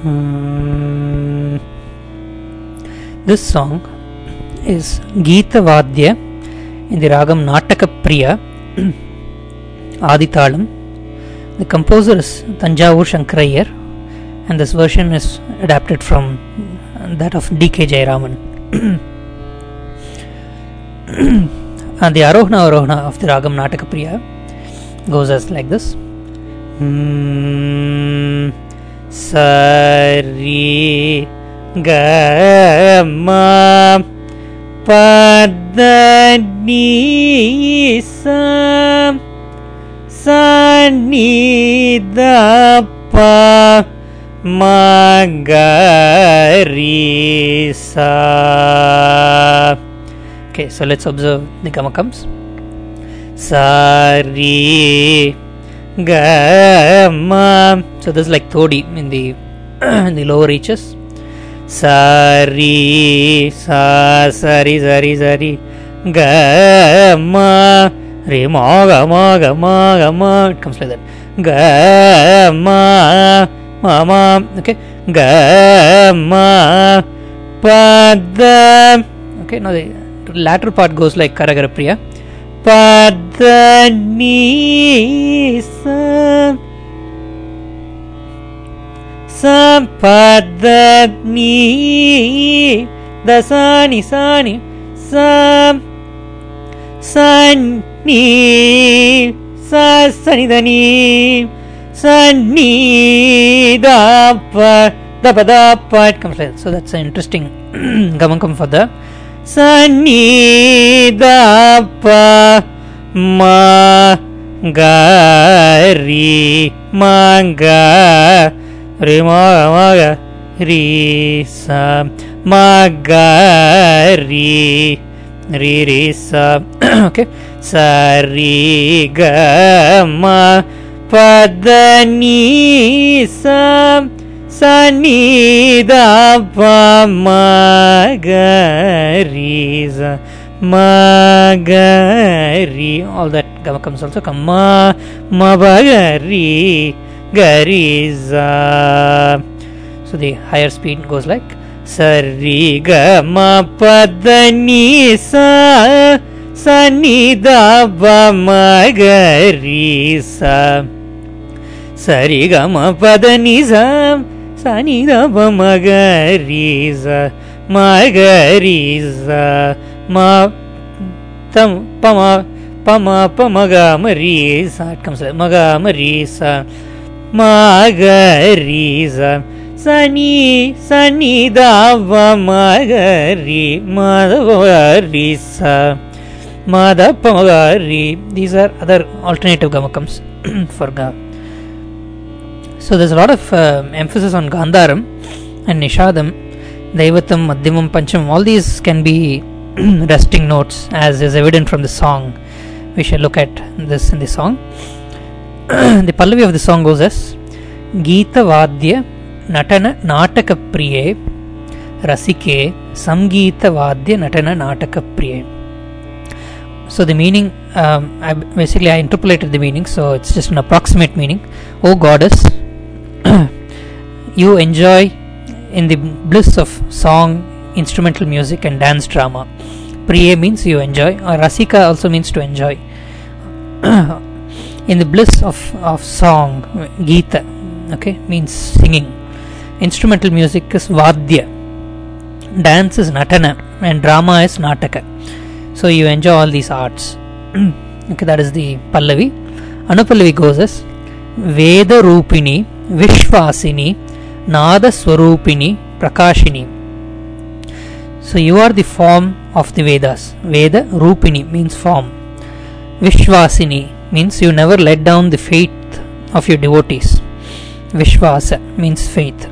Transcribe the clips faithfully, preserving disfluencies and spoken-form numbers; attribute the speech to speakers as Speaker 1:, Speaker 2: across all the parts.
Speaker 1: Hmm. This song is Geeta Vadya in the Ragam Nataka Priya, Aditalam. The composer is Tanjavur Shankarayar, and this version is adapted from that of D K Jayaraman. And the Arohana Arohana of the Ragam Nataka Priya goes as like this. Hmm. Sari ga ma pa da ni sa sa ni da pa ma ga ri sa. Okay, so let's observe the gamakams. Sari ga ma. So this is like thodi in the in the lower reaches. Sari sa sari sari sari ga ma re ma ga ma ga ma ga ma. It comes like that. Ga ma ma ma. Okay. Ga ma pa da. Okay. Now the latter part goes like Karagara Priya. Pa da ni sa sa pa da ni da sa ni sa ni sa sa ni sa sa ni da ni sa ni da pa da pa da pa. It comes like that. So that's an interesting gamankam for the sa ni da pa ma ga ri ma ga re ma ma ga ri sa ma ga ri ri ri sa. Okay. Sa ri ga ma pa da ni sa sa ni da pa ma ga ri sa ma ga ri. All that gamakams also come. Ma ma ba ga ri ga ri sa. So the higher speed goes like sa ri ga ma pa da ni sa sa ni da pa ma ga ri sa. Sa ri ga ma pa da ni sa sa ni da pa ma ga ri sa ma ga ri sa ma tam pa ma pa ma pa ma ga ma ri sa. It comes like ma ga ma ri sa ma ga ri sa sa ni sa ni da pa ma ga ri ma da pa ga ri sa ma da pa ma ga ri. These are other alternative gamakams for ga. So there's a lot of uh, emphasis on Gandharam and Nishadam, Daivatam, Madhyamam, Panchamam. All these can be resting notes, as is evident from the song. We shall look at this in the song. The Pallavi of the song goes as Geeta Vadya Natana Nataka Priye Rasike Samgeeta Vadya Natana Nataka Priye. So the meaning, um, I basically I interpolated the meaning, so it's just an approximate meaning. O Goddess, you enjoy in the bliss of song, instrumental music and dance drama. Priye means you enjoy, or Rasika also means to enjoy. In the bliss of, of song, Geeta, okay, means singing. Instrumental music is Vadya. Dance is Natana and drama is Nataka. So you enjoy all these arts. Okay, that is the Pallavi. Anupallavi goes as Veda Rupini Vishvasini Nada Swarupini Prakashini. So you are the form of the Vedas. Veda Rupini means form. Vishvasini means you never let down the faith of your devotees. Vishvasa means faith.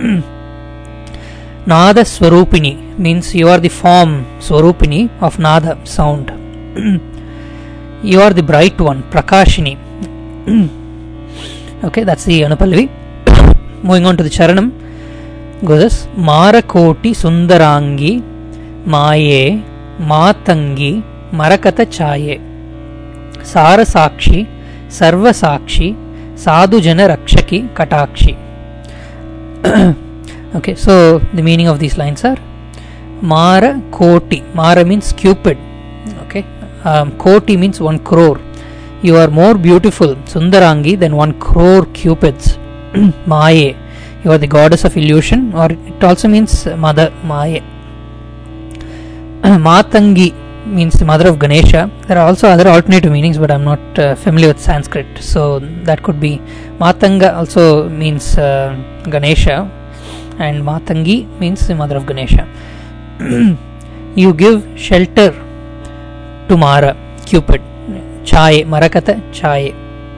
Speaker 1: Nada Swarupini means you are the form, Swarupini, of Nada, sound. You are the bright one, Prakashini. Okay, that's the Anupallavi. Moving on to the Charanam, goes as Marakoti Sundarangi Maye Matangi Marakata Chaye Sara Sakshi Sarva Sakshi Sadhu Jana Rakshaki Katakshi. Okay, so the meaning of these lines are Mara Koti. Mara means Cupid. Okay, um, Koti means one crore. You are more beautiful, Sundarangi, than one crore Cupids. Maye. You are the goddess of illusion, or it also means mother, Maye. Matangi means the mother of Ganesha. There are also other alternative meanings, but I am not uh, familiar with Sanskrit, so that could be Matanga also means uh, Ganesha, and Matangi means the mother of Ganesha. You give shelter to Mara, Cupid. Chaye, Marakata, Chaye.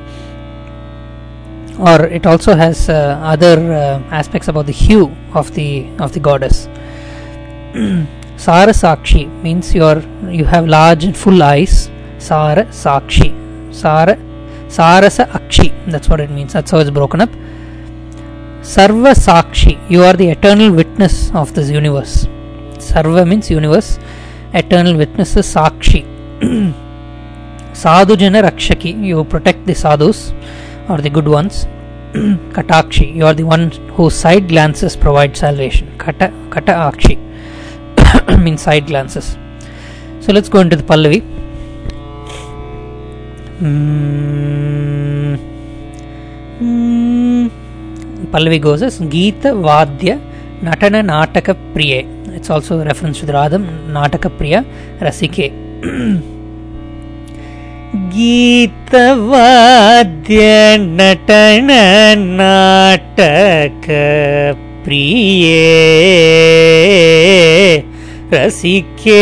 Speaker 1: Or it also has uh, other uh, aspects about the hue of the of the goddess. Sara Sakshi means you are you have large and full eyes. Sara Sakshi. Sara Sarasa Akshi. That's what it means. That's how it's broken up. Sarva Sakshi. You are the eternal witness of this universe. Sarva means universe. Eternal witness is Sakshi. Sadhu Jana Rakshaki. You protect the sadhus or the good ones. Katakshi. You are the one whose side glances provide salvation. Kata Kata Akshi. Means side glances. So let's go into the Pallavi. Mm. Mm. Pallavi goes as Geeta Vadya Natana Nataka Priye. It's also a reference to the Radham Nataka Priya Rasike. Geeta Vadya Natana Nataka Priye Rasike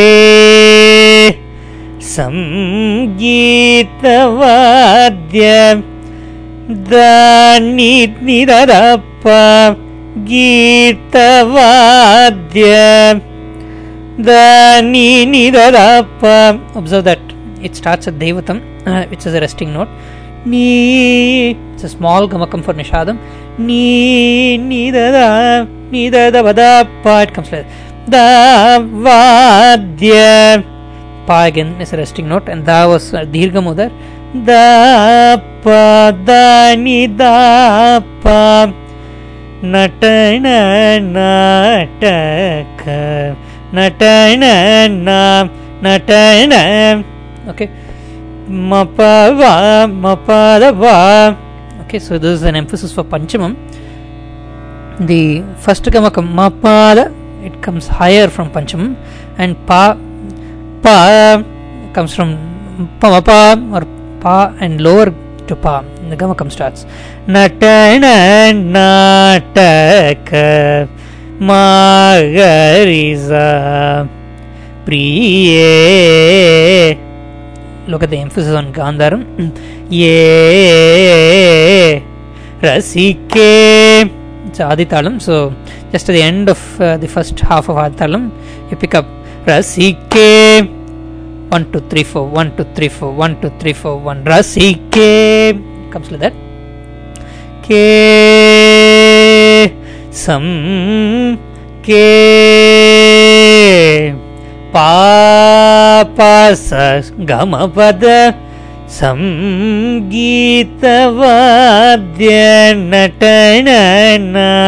Speaker 1: Samgeeta Vadya Dani Nidadappa Geeta Vadya Dani Nidadappa. Observe that it starts at Devatam, uh, which is a resting note. Ni, it's a small gamakam for Nishadam. Ni Nidada Nidadabadappa. It comes like Da Vadya. Pa again is a resting note, and Da was uh, Dirgham there. Da Pa Da Ni Da Pa Natana Nataka Natana Na Natana. Okay, Mapa Va Mapa Da Va. Okay, so this is an emphasis for Panchamam. The first gamakam Mapada, it comes higher from Panchamam, and Pa Pa comes from Pa Pa or Pa and lower to Pa. The gamakam starts Natana Nataka Magariza Priye. Look at the emphasis on Gandharam. Ye Rasike. It's Aditalam, so just at the end of uh, the first half of Aditalam, you pick up Rasike. One, two, three, four, one, two, three, four, one, two, three, four, one. Rasike comes like that. Ke Sam Ke Pa Pa Sa Gama Pada Samgeeta Vadya Natana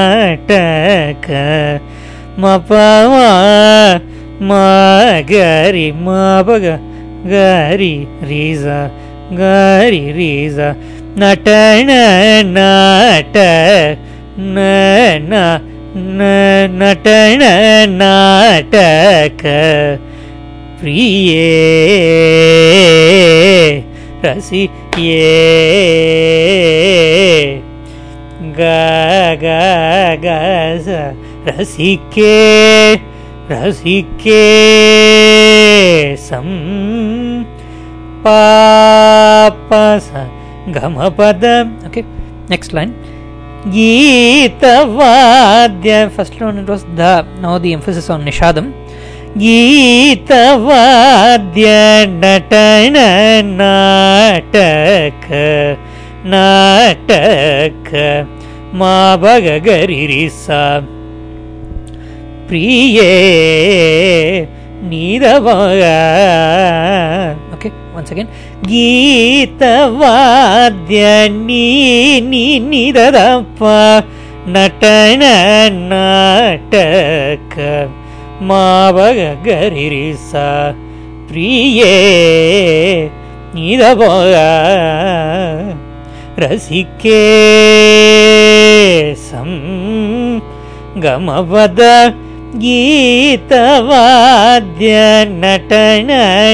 Speaker 1: Nataka Mapa Ma Gari Ma Baga Gari Riza Gari Riza Natana Nataka Na Natana Nataka Priye Rasi Ye Ga Ga Ga Sa Rasike Rasike Sam Pa Pa Sa Gama Pada. Okay, next line. Geeta Vadya. First one it was Da. Now the emphasis on Nishadam. Geeta Vadya Natana Nataka Nataka Ma Baga Gari Risa Priye Nidavaga. Okay, once again. Geeta Vadya Ni Ni Nidadappa ನಟನ ನಾಟಕ ಮಾವಗ ಗರಿರಿಸ ಪ್ರಿಯೇ ನಿದಬೋಗ ರಸಿಕೆ ಸಂ ಗಮಪದ ಗೀತವಾದ್ಯ ನಟನ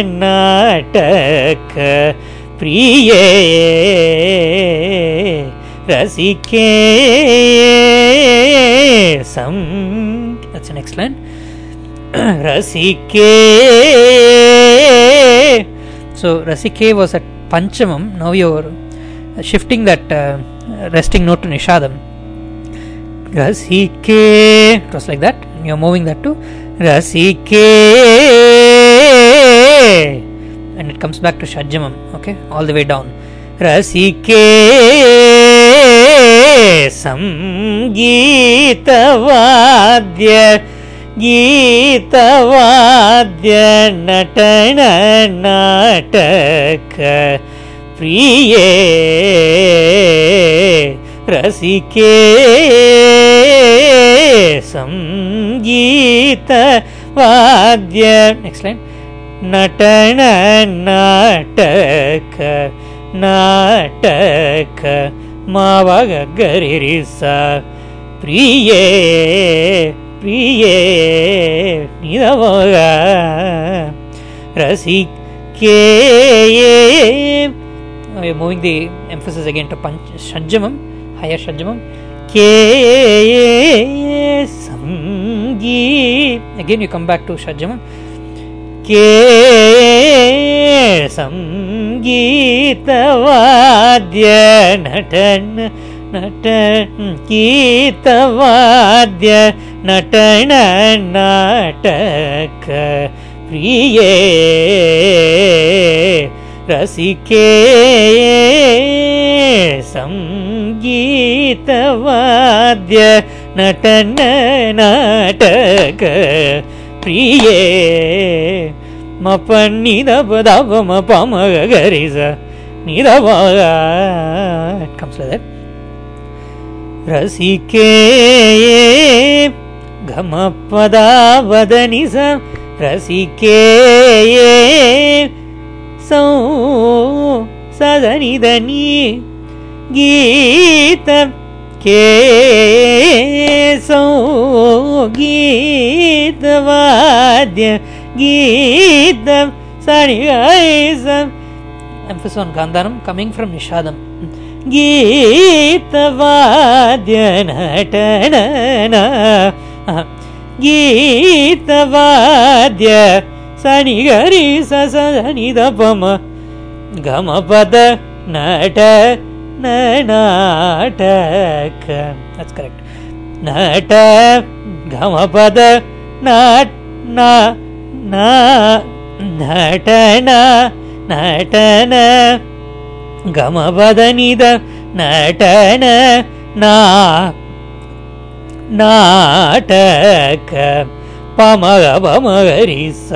Speaker 1: ನಾಟಕ ಪ್ರಿಯೇ ರಸಿಕೆ ಸಂ. That's an excellent. Rasike. So Rasike was at Panchamam. Now you're shifting that uh, resting note to Nishadam. Rasike. It was like that. You're moving that to Rasike. And it comes back to Shadjamam. Okay, all the way down. Rasike Samgeetavadya ಗೀತವಾದ್ಯ ನಟನ ನಾಟಕ ಪ್ರಿಯೇ ರಸಿಕೆ ಸಂಗೀತವಾದ್ಯ. Next line. ನಟನ ನಾಟಕ ನಾಟಕ ಮಾವಾಗ ಗರಿರಿಸ ಪ್ರಿಯೇ ಪ್ರಿಯೇ ನಿದವಗ ರಸಿಕೆ. We are moving the emphasis again to Panch Shadjamam, higher Shadjamam. Ke Samgi. Again you come back to Shadjamam. Ke Samgeetavadya natana ನಟನ ಗೀತವಾದ್ಯ ನಟನ ನಾಟಕ ಪ್ರಿಯೇ ರಸಿಕೆ ಸಂಗೀತವಾದ್ಯ ನಟನ ನಾಟಕ ಪ್ರಿಯೇ ಮಪ ನಿದಪ ದಪ ಮಪ ಮಗ ಗರಿಸ ನಿದಪ. It comes like that. ರಸಿಕೆ ಘಮಪದ ವದನಿಸ ರಸಿಕೆ ಸೌ ಸದನಿದನಿ ಗೀತ ಕೇ ಸೌ ಗೀತವಾದ್ಯ ಗೀತ ಸರಿ emphasis on Gandharam coming from Nishadam. ಗೀತವಾದ್ಯ ನಟನ ಗೀತವಾದ್ಯ ಸನಿ ಗರಿ ಸನಿ ದಪಮ ಗಮಪದ ನಟ ನಾಟಕ. That's correct. ನಟ ಗಮಪದ ನಾಟ್ ನಟನ ನಟನ ಗಮಪದನಿದ ನಟನ ನಾಟಕ ಪಮಗ ಪಮಗರಿಸ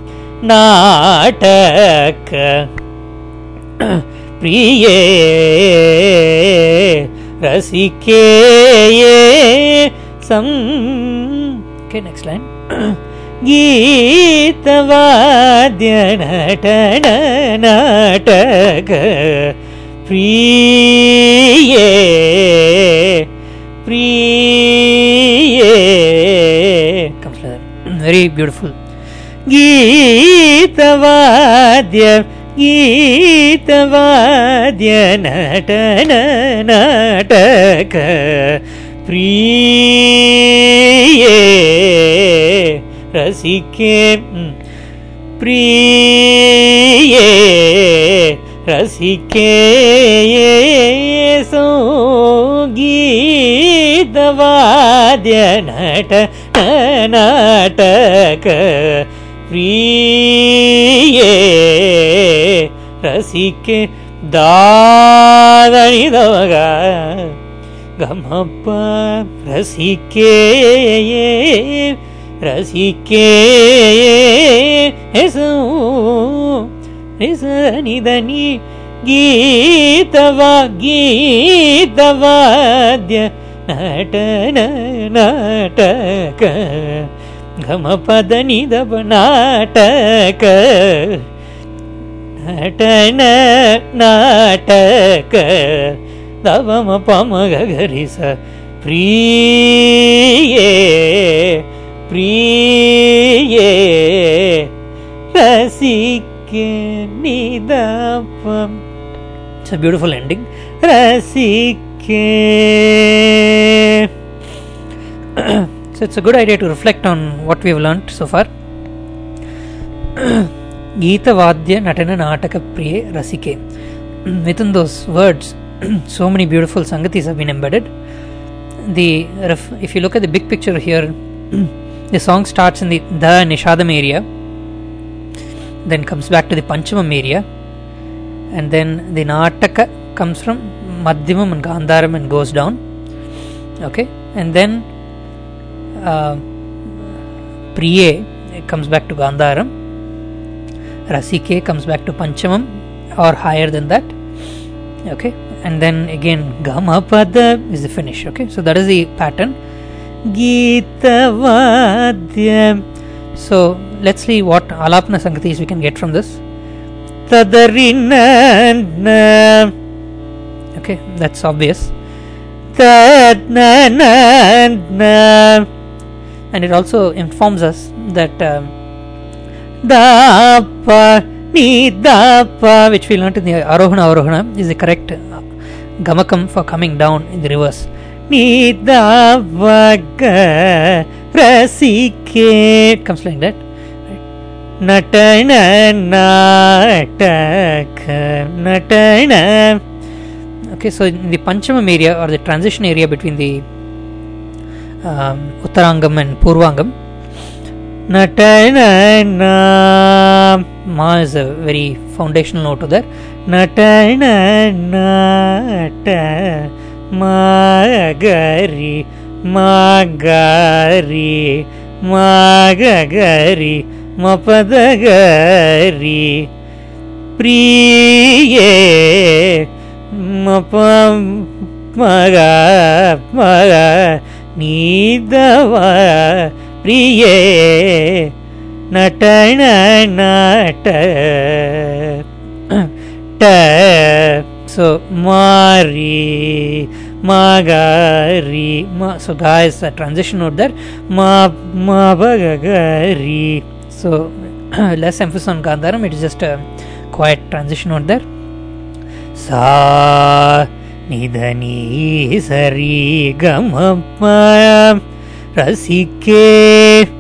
Speaker 1: ನಾಟಕ ಪ್ರಿಯೇ ರಸಿಕೆ ಸಂ. Okay, next line. ಗೀತವಾದ್ಯ ನಟನ ನಾಟಕ ಪ್ರಿಯೇ ಪ್ರಿಯೇ. Comes like that. Very beautiful. ಗೀತವಾದ್ಯ ಗೀತವಾದ್ಯ ನಟನ ನಾಟಕ ಪ್ರಿಯೇ ರಸಿಕೆ ಪ್ರಿಯೇ ರಸಿಕೆ ಸಂಗೀತವಾದ್ಯ ನಟ ನಾಟಕ ಪ್ರಿಯೇ ರಸಿಕೆ ದಾದನಿದವಗ ಗಮಪ ರಸಿಕೆ ರಸಿಕೆ ಹೆಸು ನಿದನಿ ಗೀತವ ಗೀತವಾದ್ಯ natana nataka gama pada nidaba nataka natana nataka davama pamaga garisa priye priye rasike nidapam. It's a beautiful ending. Rasike. So it's a good idea to reflect on what we have learnt so far. Geeta Vadya Natana Nataka Priye Rasike. Within those words, so many beautiful sangatis have been embedded. The if you look at the big picture here, the song starts in the Da Nishadam area, then comes back to the Panchamam area, and then the Nataka comes from Madhyamam and Gandharam and goes down. Okay, and then uh, Priye it comes back to Gandharam, Rasike comes back to Panchamam or higher than that. Okay, and then again Gama Pada is the finish. Okay, so that is the pattern. Geeta Vadya. So let's see what Alapana Sangatis we can get from this. Tadarina. Okay, that's obvious. Tadnana. And it also informs us that um, Dapa Nidapa, which we learnt in the Arohana Arohana, is the correct uh, Gamakam for coming down in the reverse. Nidavaga Rasike. It comes like that. Natana Nataka Natana. Okay, so in the Panchamam area or the transition area between the um, Uttarangam and Purvangam, Natana na, Ma is a very foundational note to there. Natana nata magari magari magagari mapadagari priye mapam maga maga nidava priye natana nata ta. So mari magari ma, so ga is a transition note there. Ma ma bagagari. So less emphasis on Gandharam, it is just a quiet transition note there. Sa nidani sari gamappa rasike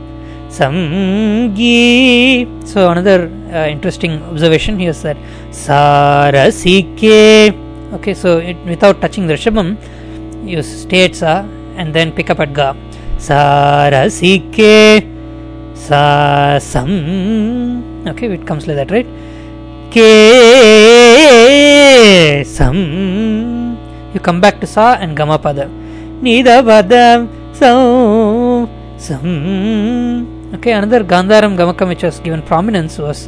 Speaker 1: samgi. So another uh, interesting observation here is that sa rasike. Okay, so it, without touching the Rishabham, you stay at sa and then pick up at ga. Sa rasike sa sam. Okay, it comes like that, right? Ke sam. You come back to sa and gama pada. Nida pada sam sam. Okay, another Gandharam Gamakam which was given prominence was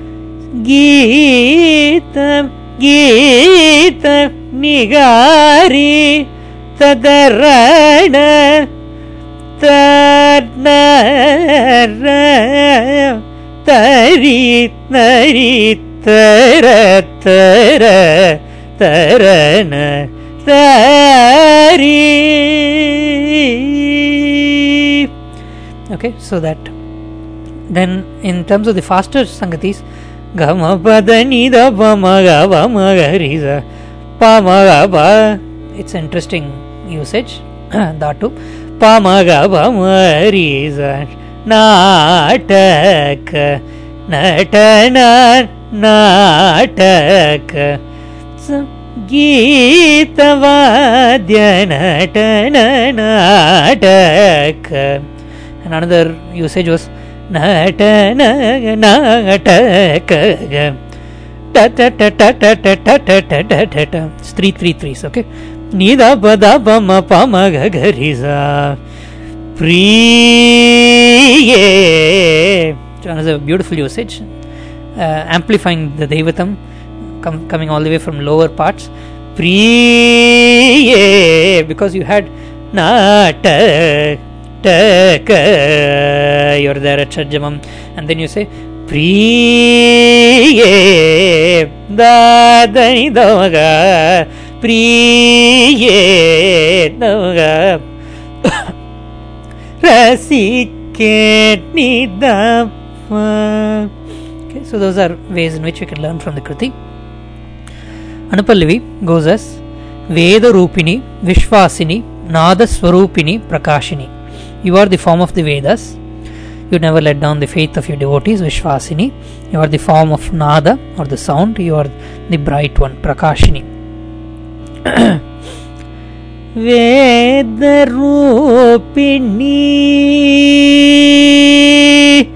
Speaker 1: Geeta Geeta Nigari Tadarana Tadnara Tari Nari Tara Tara Tarana Tari. Okay, so that then in terms of the faster Sangatis, Gama Pada Nida Pamaga Pamagariza Pamagaba. It's an interesting usage. Dhatu Pamaga Pamagariza Nataka Natana Nataka Geeta Vadya Natana Nataka. And another usage was Natana Nataka. Ta ta ta ta ta ta ta ta ta ta ta ta. It's three three threes. Okay. Nida pada pama pama gagariza priye. Another beautiful usage, uh, amplifying the Devatam, com- coming all the way from lower parts. Priye, because you had nataka. You're there at Shadjamam, and then you say priye dadani davaga, priye davaga, rasike nidapa. Okay, so those are ways in which we can learn from the Kriti. Anupallavi goes as Veda Rupini, Vishwasini, Nada Swarupini, Prakashini. You are the form of the Vedas. You never let down the faith of your devotees, Vishwasini. You are the form of Nada or the sound. You are the bright one, Prakashini. Veda Rupini,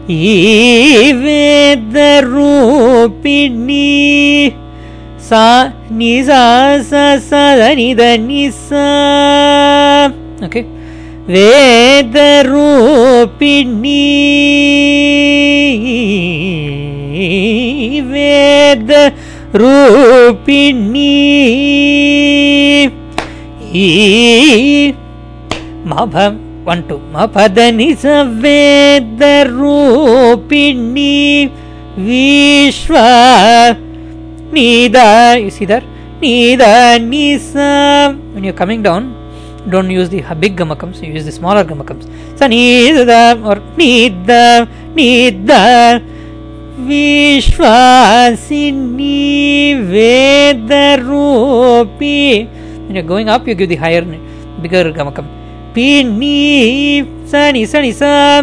Speaker 1: Veda Rupini, Sa Nisa Sa Sa Nida Nisa. Okay. Veda Rupini, Veda Rupini, Mabha one two Mapadanisa Veda Rupini, Vishwa Nida. You see that? Nida Nisa. When you're coming down, don't use the big gamakams, you use the smaller gamakams. So nida or nida, nida, Vishwasini Veda Rupi. When you're going up, you give the higher, bigger gamakam. Pini, sani, sani, sa,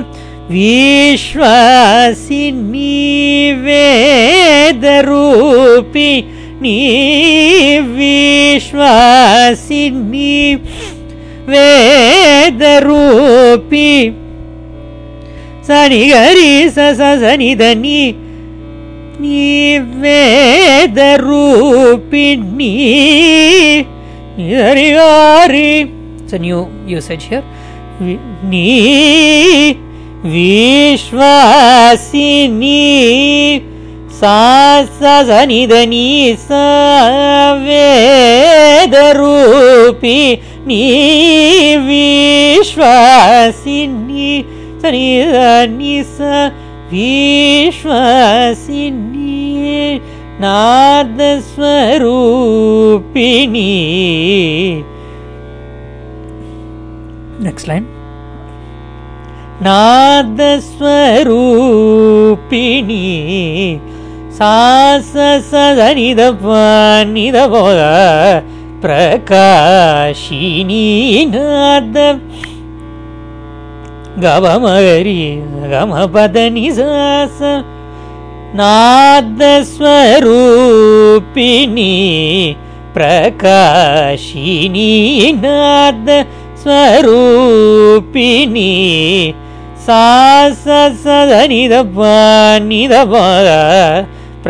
Speaker 1: Vishwasini Veda Rupi, ni Vishwasini Veda Rupi, Sani Gari Sa Sa Sani Dani, Ni Veda Rupi, Ni Gari Gari. It's a new usage here. Ni Vishwasini Sa Sa Sani Dani Sa Veda Rupi, Ni Vishwasini Sani Dani Sa Vishwasini Nada Swarupini. Next line. Nada Swarupini, Sa Sa Sa Nida Pa Nida Pa Prakashini Nada Gava Magari Gama Padani Sa Sa Nada Swarupini Prakashini Nada Swarupini Sa Sa Sa Nida Pa Nida Pa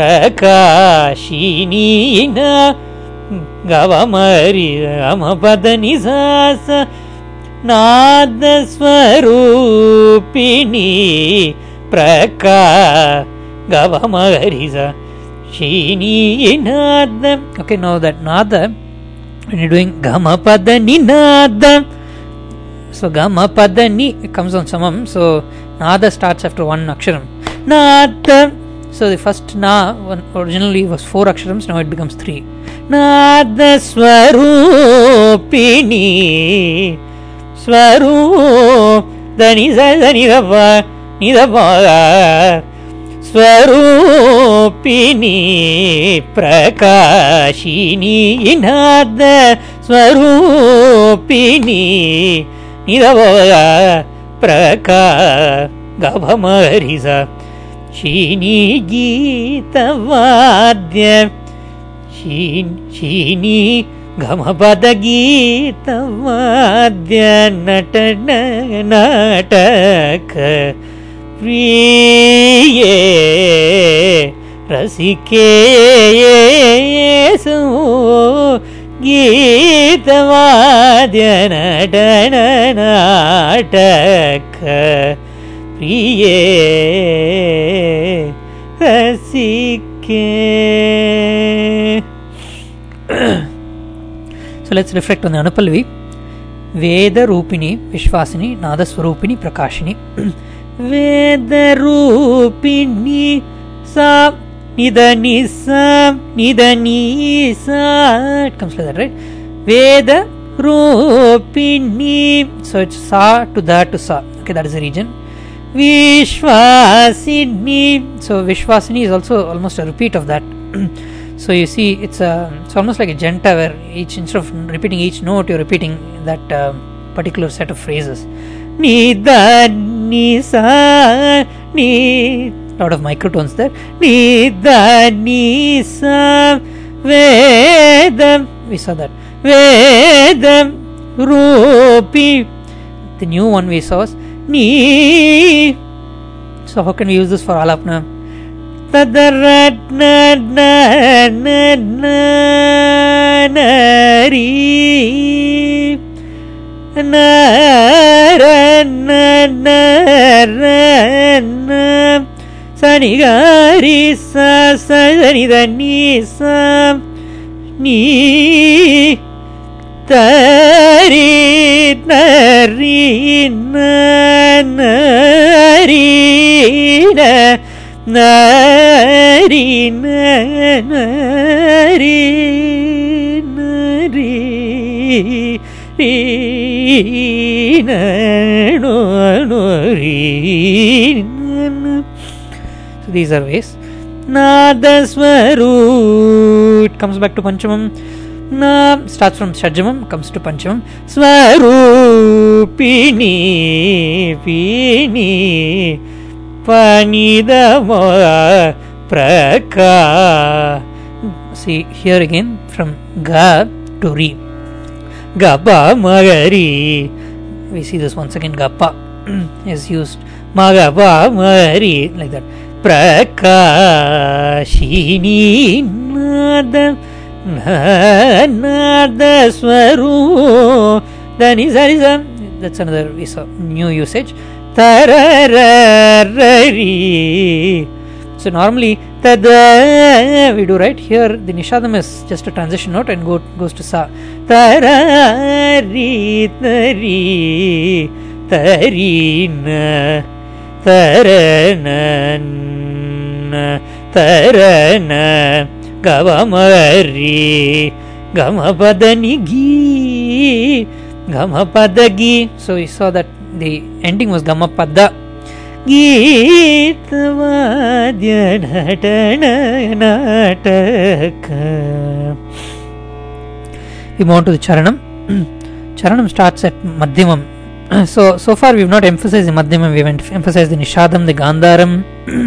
Speaker 1: Prakashini Na Gava Mari Gama Padani Sa Sa Nada Swarupini Praka Gava Mari Sa Shini Nada. Okay, now that Nada, when you're doing Gama Padani Nada, so Gama Padani, it comes on Samam, so Nada starts after one Aksharam. Nada. So the first Na one originally was four Aksharams, now it becomes three. Nada Swarupini, Swarup Dani Dani Dapa Nidapa Swarupini Prakashini Nada Swarupini Nidapa Praka Gabhamarisa Shini Gita Vadya Shini Gamapada Gita Vadya Natana Nataka Priye Rasike Yesu Gita Vadya Natana Nataka Priye Rasike. So let's reflect on the Anupallavi. Veda Rupini Vishwasini Nadaswarupini Prakashini. Veda Rupini Sa Nidani Sa Nidani Sa. It comes like that, right? Veda Rupini. So it's Sa to Da to Sa. Okay, that is the region. Vishwasini. So Vishwasini is also almost a repeat of that. So you see, it's a it's almost like a janta where each, instead of repeating each note, you're repeating that uh, particular set of phrases. Nida nisa ni. Lot of microtones there. Nida nisa Vedam. We saw that. Vedam Rupi. The new one we saw was Ni. So how can we use this for Alapna? Tadarat na na na na nari na na na na sanigari sa sanidani sa ni tari nari na nari na nari nari nari ri nari. So these are ways. Nadaswaru. It comes back to Panchamam. Na starts from Shadjamam, comes to Panchamam. Swarupini Pini Panidama Praka. See here again from Ga to Ri. Gapa Magari. We see this once again. Gapa is used. Magapa Magari, like that. Prakashini Nada Nada Swaru. Danizariza. That's another we saw new usage. Tararari. So normally tada we do right here. The nishadam is just a transition note and go, goes to sa. Tarari tari tarina tarana tarana gavamari gamapadanigi gamapadagi. So we saw that the ending was Gamapada. Geetavadya natana nataka. We move on to the Charanam. Charanam starts at Madhyamam. So, so far we have not emphasized the Madhyamam, we have emphasized the Nishadam, the Gandharam,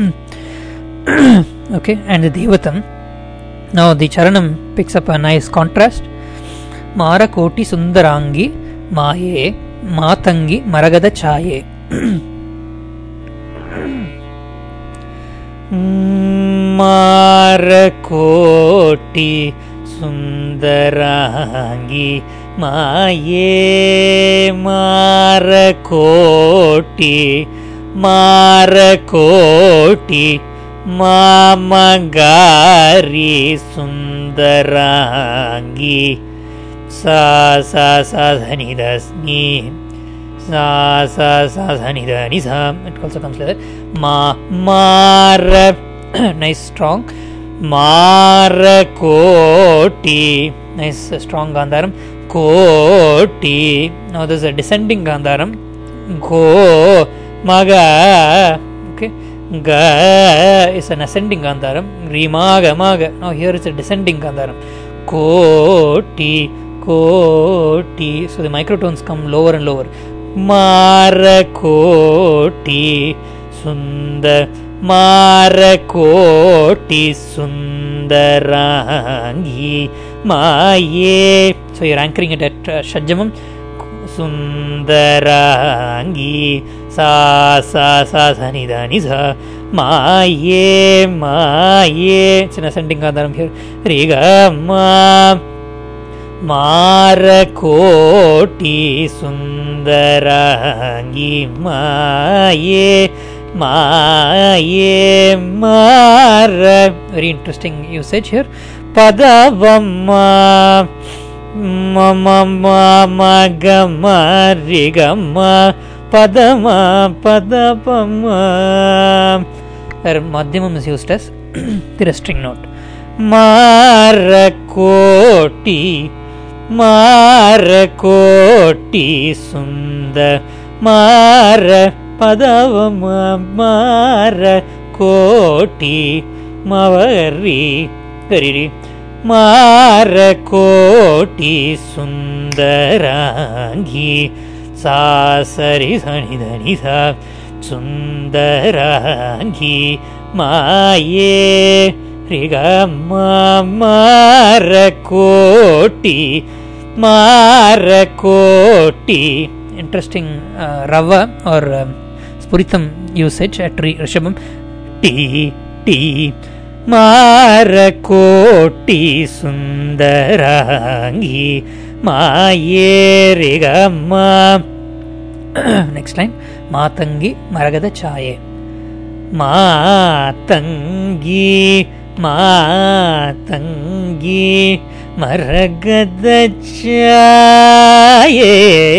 Speaker 1: okay, and the Devatam. Now the Charanam picks up a nice contrast. Mara Koti Sundarangi Maye Matangi Maragada Chaye. Marakoti Sundarangi Maye Marakoti Marakoti Mamagari Sundarangi Sa sa sa dhanidasni sa sa sa dhanidani sa. It also comes like that. Ma mara. Nice strong. Mara koti. Nice uh, strong Gandharam. Koti. Now there's a descending Gandharam. Go maga. Okay. Ga is an ascending Gandharam. Rimaga maga. Now here is a descending Gandharam. Koti. Koti. So the microtones come lower and lower. Marakoti Sundar Marakoti Sundarangi Maye. So you're anchoring it at uh, Shadjamam. Sundarangi Sa Sa Sa Sanidani Sa Maye Maye. It's an ascending Gandharam here. Riga Ma Marakoti Sundarangi Maye Maye Mara. Very interesting usage here. Padavamma மம மக மரிகம பதம பதபம. Where madhyamam is used as the string note. Marakoti Marakoti Sundar Mara Padavama Marakoti Mavari Gariri Marakoti Sundarangi Sasari Sanidhanitha Sundarangi Maye Rigama Marakoti Marakoti. Interesting uh, Rava or um, Spuritam usage at Rishabham. T T Marakoti Sundarangi Maye Rigama. Next line. Matangi Maragada Chaye. Matangi Matangi Maragada Chaye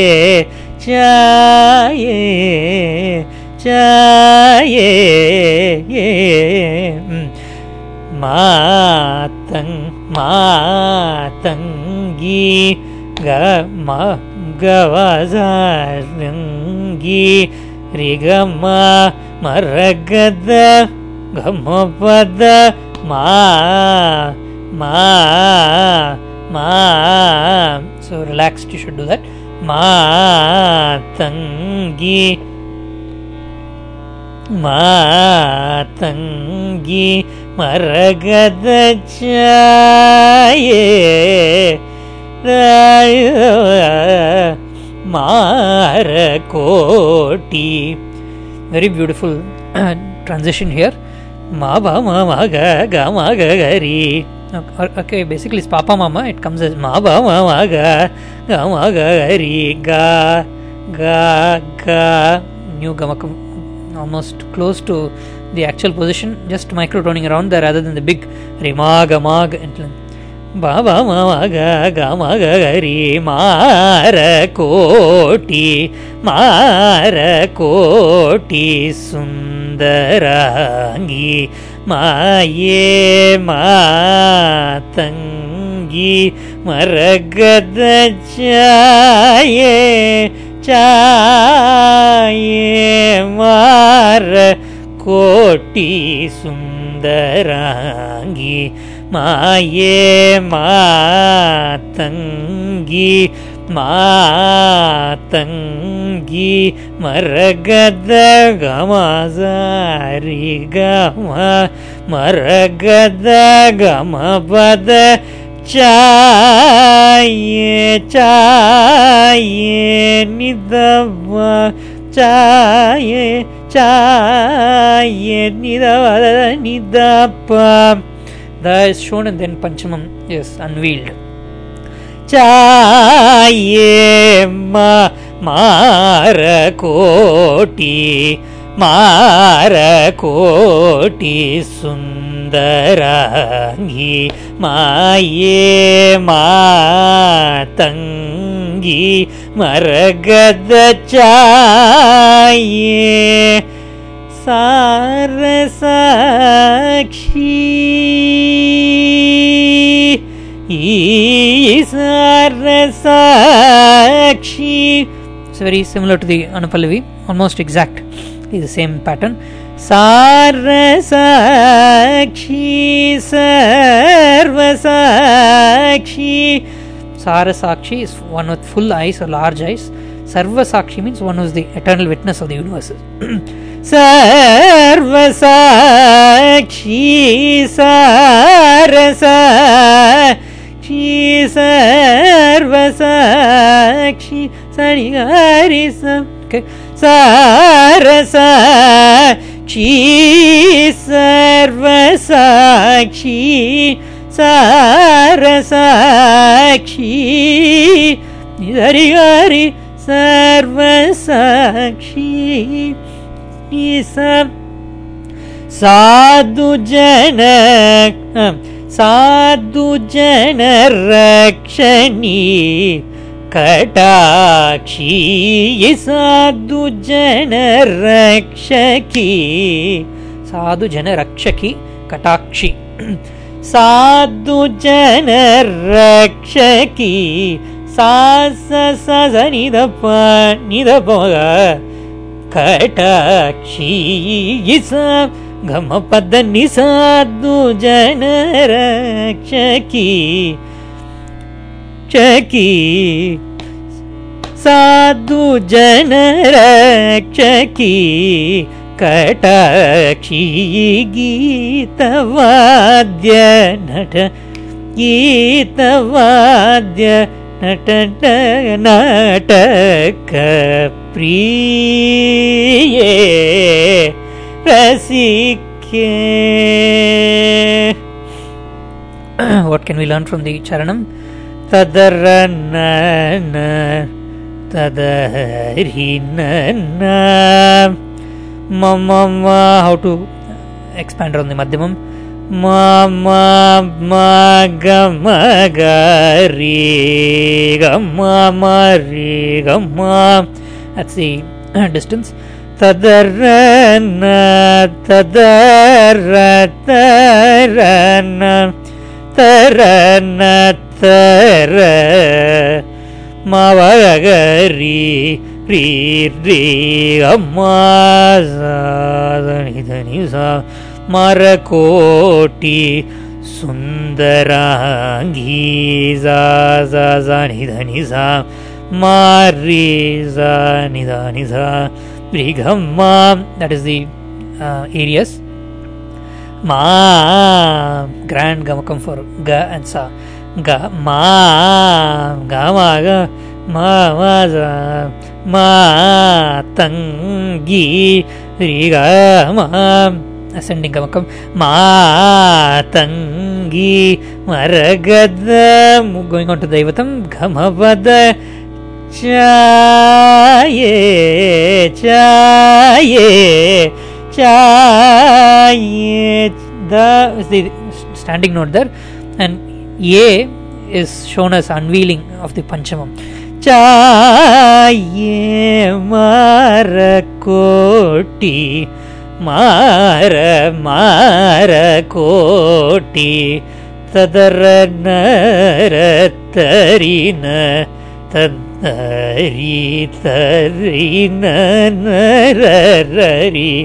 Speaker 1: Chaye Chaye Matang Matangi Gama Gavazarangi Rigama Maragada Gamapada Ma Ma Ma. So relaxed, you should do that. Matangi Matangi Maragada Chaye Marakoti. Very beautiful transition here. Ma ba ma ma ga ga ma ga ga ri. Okay, basically it's Papa Mama. It comes as ma ba ma ma ga ga ma ga ga ri ga ga ga. New gamakam, almost close to the actual position, just microtoning around there rather than the big ri ma ga ma ga. Ba ba ma ma ga ga ma ga ga ri Marakoti Marakoti Sundarangi Maye Matangi Maragada Chaye Chaye Marakoti Sundarangi Maye Matangi Matangi Maragada Gamazari Gama Maragada Gama Pada Chaye Chaye Nidava Chaye Chaye Nidava Nidapa. The is shown and then Panchamam is unveiled. Chaye ma Marakoti Marakoti Sundarangi Maye Matangi Maragada Chaye Sarasakshi Sarasakshi. It's very similar to the Anupallavi, almost exact. It's the same pattern. Sarasakshi Sarvasakshi. Sarasakshi is one with full eyes or large eyes. Sarvasakshi means one who is the eternal witness of the universes. Sarvasakshi Sarasakshi Sarvasakshi Sarigarisa. Okay. Sarasakshi Sarvasakshi Sarasakshi Sarigari Sarvasakshi Isa Sadhu Jana साधु जन रक्षणी कटाक्षी साधु जन रक्षकी साधु जन रक्षकी कटाक्षी साधु जन रक्षकी सा सा सा सा निध प निध प कटाक्षी सा गम पद नि साधु जन रक्षकी चकी साधु जन रक्षकी कटाक्षी गीतवाद्य नट गीतवाद्य नट नाटक प्रिये रसिके. What can we learn from the charanam? Tadarana tadarhinana mama. How to expand on the madhyamam? Mama magama gari gamma mari gamma. That's the distance. Tadarana tadarana tarana tara mavagari ri ri amma dhani sa marakoti sundarangi za za za dhani sa mari za dhani sa brigamma. That is the uh, areas. Ma grand gamakam for ga and sa. Ga ma ga ma ga ma ma za ma tangi ri ga ma ascending gamakam ma tangi maragada. Going on to Daivatam gamavada chaye chaye chaye. The is the standing note there, and ye is shown as unveiling of the panchamam. Chaye marakoti mara mara koti tadarana tarina tadari tarina narari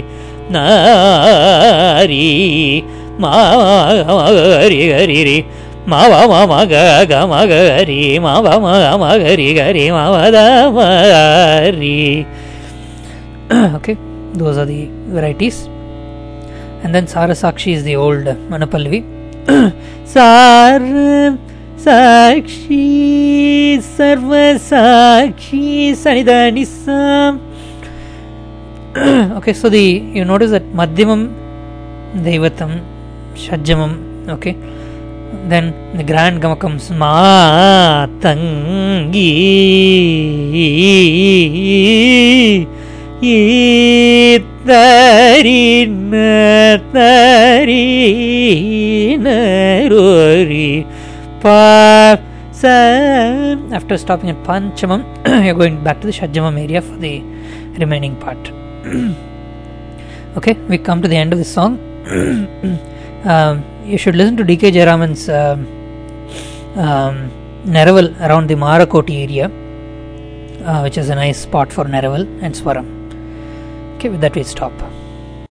Speaker 1: nari ma gari gari ma va ma ma ga ga ma gari ma va ma ma gari gari ma va da ma gari. Okay, those are the varieties. And then Sarasakshi is the old Manapallavi. Sar Sakshi Sarva Sakshi Sanidhanisa. Okay, so the you notice that Madhyamam, Daivatam, Shajjamam. Okay, then the grand gamakam Ma Tangi Tarina Tarina Rori Pa Sa. After stopping at Panchamam, you're going back to the Shajjamam area for the remaining part. Okay, we come to the end of the song. um, you should listen to D K Jayaraman's uh, um, Neraval around the Marakoti area, uh, which is a nice spot for Neraval and Swaram. Okay, with that we stop.